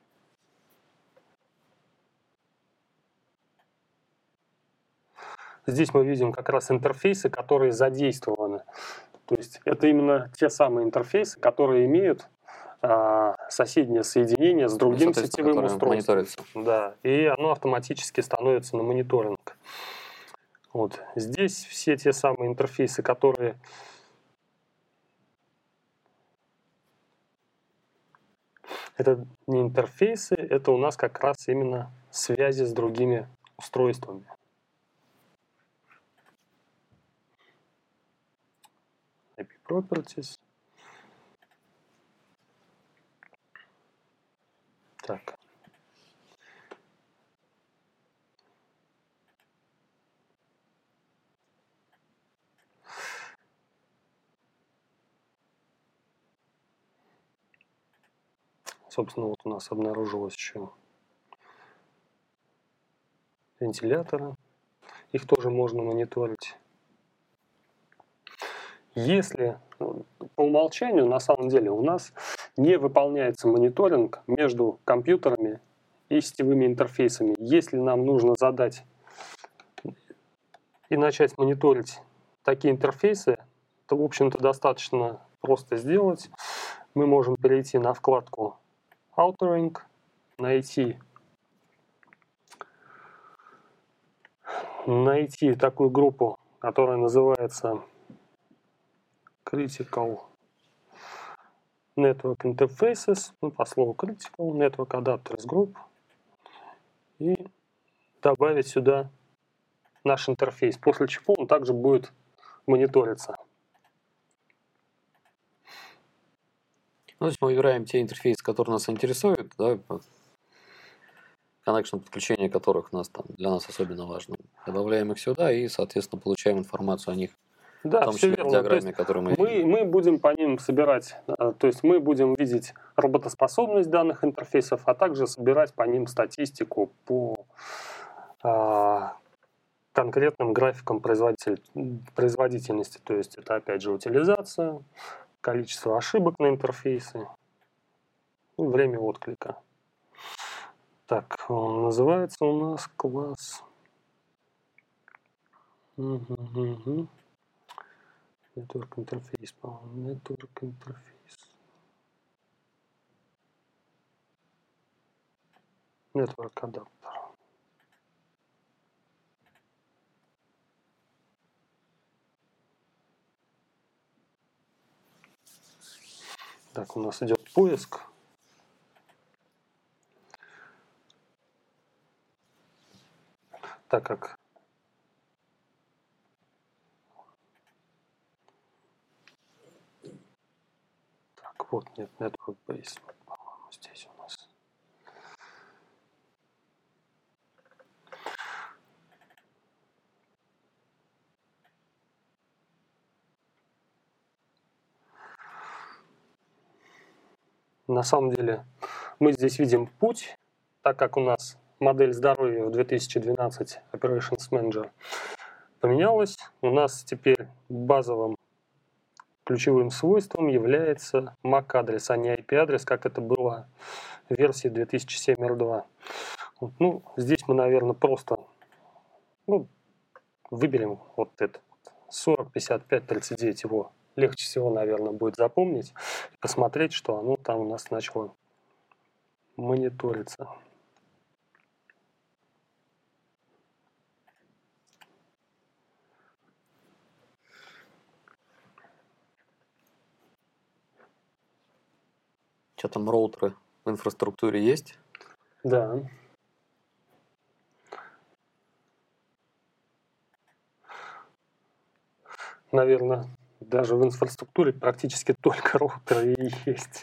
Здесь мы видим как раз интерфейсы, которые задействованы. То есть это именно те самые интерфейсы, которые имеют соседнее соединение с другим сетевым устройством. Да, и оно автоматически становится на мониторинг. Вот. Здесь все те самые интерфейсы, которые это не интерфейсы, это у нас как раз именно связи с другими устройствами. IP Properties. Так. Собственно, вот у нас обнаружилось еще вентиляторы. Их тоже можно мониторить. Если по умолчанию, на самом деле, у нас не выполняется мониторинг между компьютерами и сетевыми интерфейсами. Если нам нужно задать и начать мониторить такие интерфейсы, то, в общем-то, достаточно просто сделать. Мы можем перейти на вкладку Authoring, найти такую группу, которая называется Critical Network Interfaces, по слову Critical Network Adapters Group, и добавить сюда наш интерфейс, после чего он также будет мониториться. То есть мы выбираем те интерфейсы, которые нас интересуют, да, connection подключение которых для нас особенно важно. Добавляем их сюда и, соответственно, получаем информацию о них. Да, в том числе в диаграмме, которую мы будем по ним собирать, то есть мы будем видеть работоспособность данных интерфейсов, а также собирать по ним статистику по конкретным графикам производительности. То есть это опять же утилизация, количество ошибок на интерфейсе, время отклика. Так, он называется у нас класс. Network Interface, по-моему, Network Interface. Network Adapter. Так, у нас идет поиск. Так как вот, нет, Network Base, по-моему, здесь у нас. На самом деле мы здесь видим путь, так как у нас модель здоровья в 2012 Operations Manager поменялась. У нас теперь базовым ключевым свойством является MAC-адрес, а не IP-адрес, как это было в версии 2007 R2. Ну, здесь мы, наверное, просто выберем вот этот 40, 55, 39, его легче всего, наверное, будет запомнить, посмотреть, что оно там у нас начало мониториться. Что там, роутеры в инфраструктуре есть? Да. Наверное, даже в инфраструктуре практически только роутеры и есть.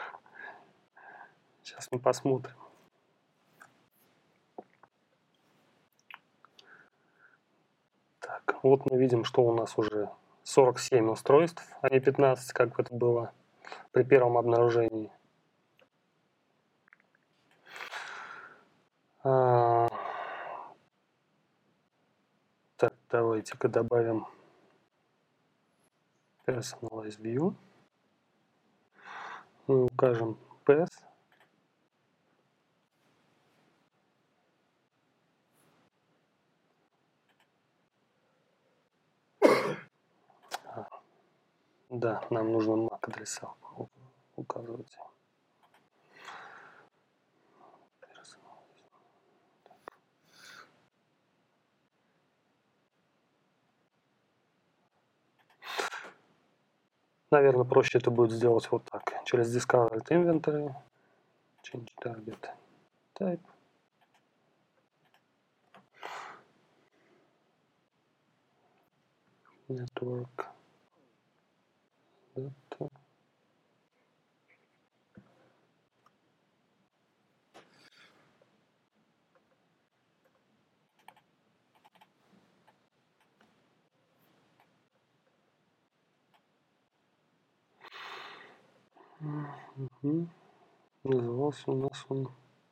Сейчас мы посмотрим. Так, вот мы видим, что у нас уже 47 устройств, а не 15, как это было при первом обнаружении. Так, давайте-ка добавим Personalized View. Мы укажем path. Да, нам нужно MAC-адреса указывать. Наверное, проще это будет сделать вот так. Через Discovered Inventory. Change Target Type. Network. Data. Угу. Назывался у нас он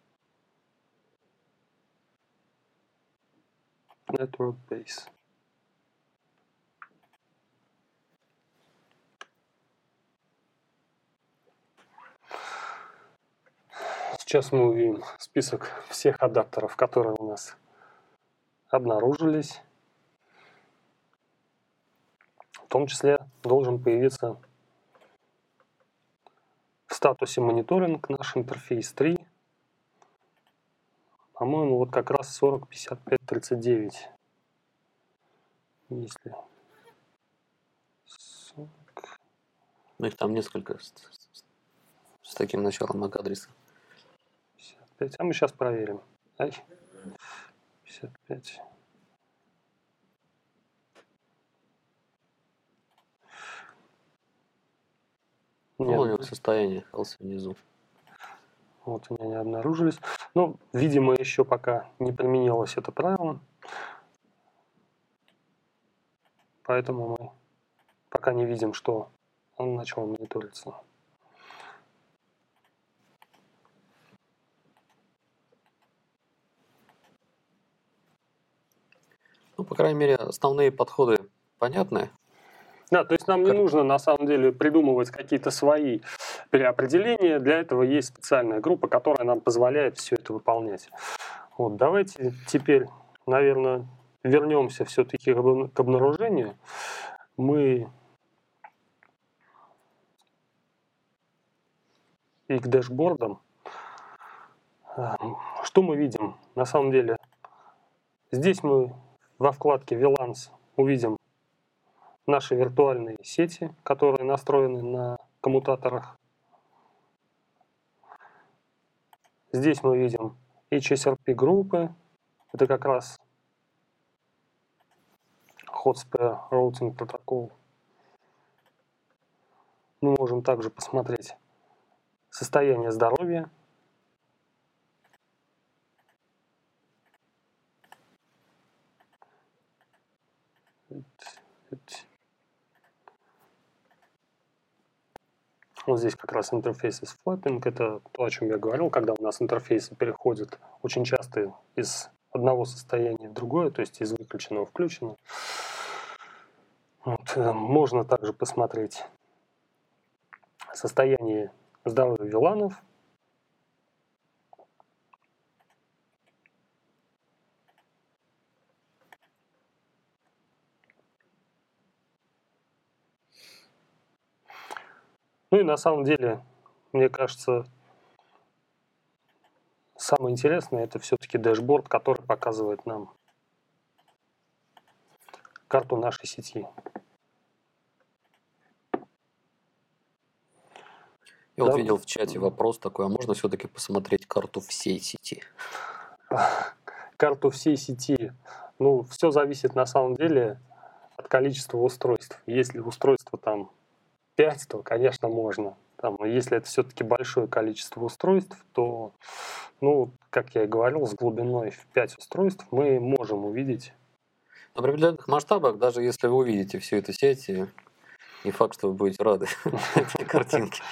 Network Base. Сейчас мы увидим список всех адаптеров, которые у нас обнаружились. В том числе должен появиться в статусе мониторинг наш интерфейс 3. По-моему, вот как раз 40, 55, 39. Если 40. Ну, их там несколько с таким началом MAC-адреса. 55. А мы сейчас проверим. 55. Ну, у него состояние health внизу. Вот у меня не обнаружились. Ну, видимо, еще пока не применилось это правило. Поэтому мы пока не видим, что он начал мониториться. Ну, по крайней мере, основные подходы понятны. Да, то есть нам не нужно на самом деле придумывать какие-то свои переопределения. Для этого есть специальная группа, которая нам позволяет все это выполнять. Вот, давайте теперь, наверное, вернемся все-таки к обнаружению. Мы и к дэшбордам. Что мы видим? На самом деле, здесь мы во вкладке VLANs увидим наши виртуальные сети, которые настроены на коммутаторах Здесь мы видим HSRP группы. Это как раз Hotspur Routing протокол. Мы можем также посмотреть состояние здоровья. Вот здесь как раз интерфейс из флэппинг. Это то, о чем я говорил, когда у нас интерфейсы переходят очень часто из одного состояния в другое, то есть из выключенного в включенное. Вот. Можно также посмотреть состояние здоровья виланов. Ну и на самом деле, мне кажется, самое интересное — это все-таки дэшборд, который показывает нам карту нашей сети. Я вот видел в чате вопрос такой, а можно все-таки посмотреть карту всей сети? Карту всей сети. Ну, все зависит на самом деле от количества устройств. Если устройство там 5, то, конечно, можно. Там, если это все-таки большое количество устройств, то, ну, как я и говорил, с глубиной в 5 устройств мы можем увидеть. В определенных масштабах, даже если вы увидите всю эту сеть, не факт, что вы будете рады этой картинке.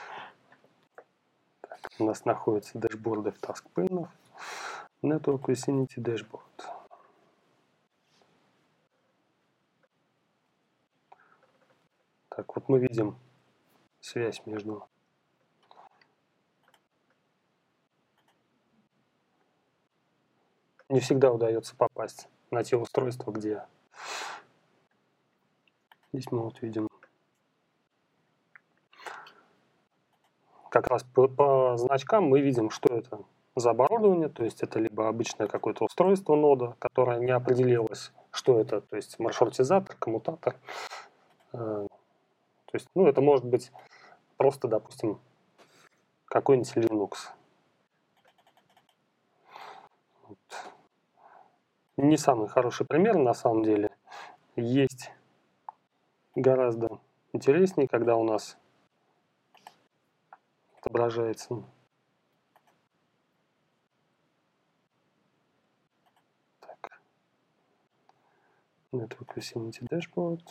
У нас находятся дэшборды в TaskPanel. Network Vicinity Dashboard. Так, вот мы видим связь между не всегда удается попасть на те устройства, где здесь мы вот видим как раз по значкам мы видим, что это за оборудование, то есть это либо обычное какое-то устройство нода, которое не определилось, что это, то есть маршрутизатор, коммутатор. То есть, ну, это может быть просто, допустим, какой-нибудь Linux. Вот. Не самый хороший пример, на самом деле. Есть гораздо интереснее, когда у нас отображается так. Network Vicinity Dashboard.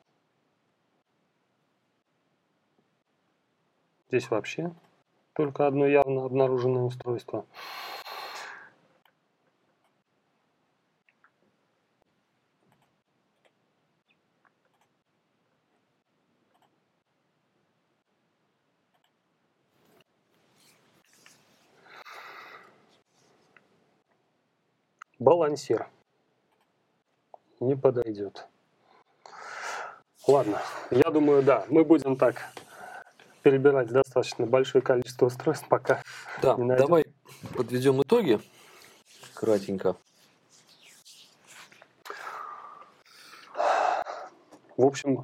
Здесь вообще только одно явно обнаруженное устройство. Балансир не подойдет. Ладно, я думаю, да, мы будем так перебирать достаточно большое количество устройств, пока Да, не найдем. давай подведем итоги кратенько. В общем,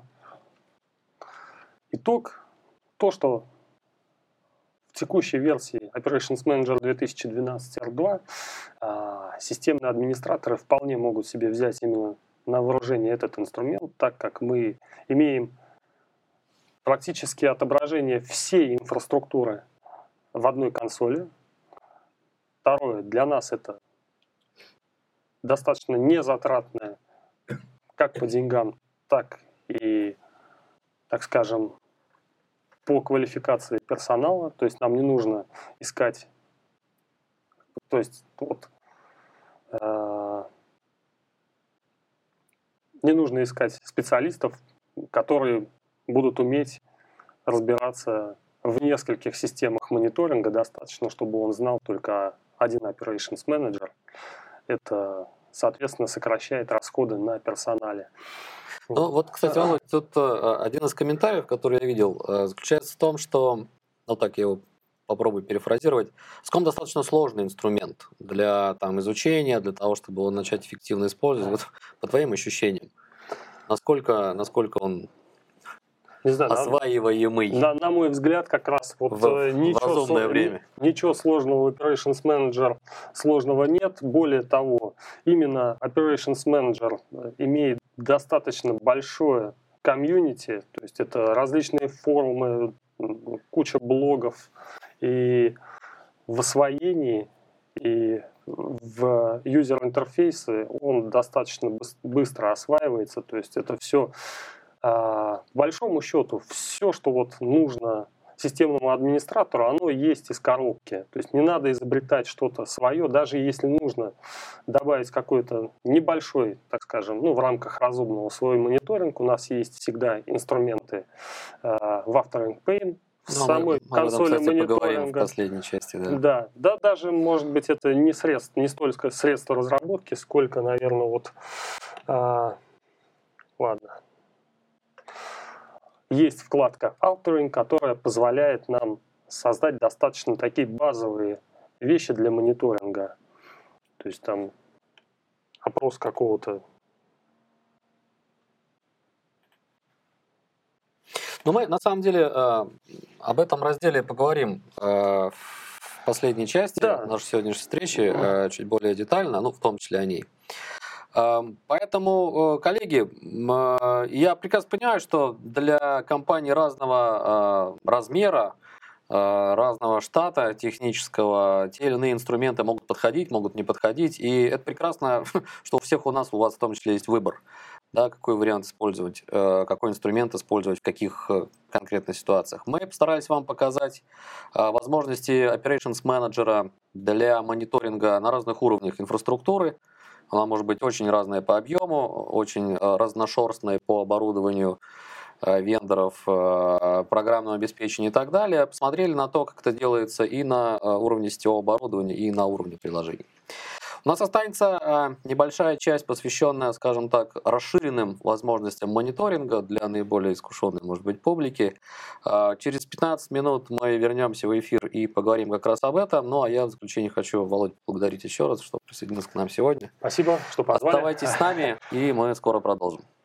итог то, что в текущей версии Operations Manager 2012 R2 системные администраторы вполне могут себе взять именно на вооружение этот инструмент, так как мы имеем практически отображение всей инфраструктуры в одной консоли. Второе, для нас это достаточно незатратное как по деньгам, так и, так скажем, по квалификации персонала. То есть нам не нужно искать, то есть вот, не нужно искать специалистов, которые будут уметь разбираться в нескольких системах мониторинга. Достаточно, чтобы он знал только один Operations Manager. Это, соответственно, сокращает расходы на персонале. Ну вот, кстати, Володь, тут один из комментариев, который я видел, заключается в том, что, ну так я его попробую перефразировать, SCOM достаточно сложный инструмент для там, изучения, для того, чтобы его начать эффективно использовать. Вот, по твоим ощущениям, насколько он не знаю, осваиваемый на мой взгляд, как раз вот в разумное время. Ничего сложного в Operations Manager сложного нет. Более того, именно Operations Manager имеет достаточно большое комьюнити, то есть это различные форумы, куча блогов, и в освоении, и в юзер-интерфейсе он достаточно быстро осваивается, то есть это все, по большому счету, все, что вот нужно системному администратору, оно есть из коробки. То есть не надо изобретать что-то свое, даже если нужно добавить какой-то небольшой, так скажем, в рамках разумного свой мониторинг. У нас есть всегда инструменты в Authoring Pane, в самой консоли мониторинга. Поговорим в последней части, да. Да, даже, может быть, это не столько средство разработки, сколько, наверное, вот... ладно. Есть вкладка Authoring, которая позволяет нам создать достаточно такие базовые вещи для мониторинга. То есть там опрос какого-то. Но мы на самом деле об этом разделе поговорим в последней части нашей сегодняшней встречи чуть более детально, в том числе о ней. Поэтому, коллеги, я прекрасно понимаю, что для компаний разного размера, разного штата технического те или иные инструменты могут подходить, могут не подходить. И это прекрасно, что у вас в том числе есть выбор. Да, какой вариант использовать, какой инструмент использовать в каких конкретных ситуациях. Мы постарались вам показать возможности Operations Manager для мониторинга на разных уровнях инфраструктуры. Она может быть очень разная по объему, очень разношерстная по оборудованию вендоров, программного обеспечения и так далее. Посмотрели на то, как это делается и на уровне сетевого оборудования, и на уровне приложений. У нас останется небольшая часть, посвященная, скажем так, расширенным возможностям мониторинга для наиболее искушенной, может быть, публики. Через 15 минут мы вернемся в эфир и поговорим как раз об этом. Ну, а я в заключение хочу, Володь, поблагодарить еще раз, что присоединился к нам сегодня. Спасибо, что позвали. Оставайтесь с нами, и мы скоро продолжим.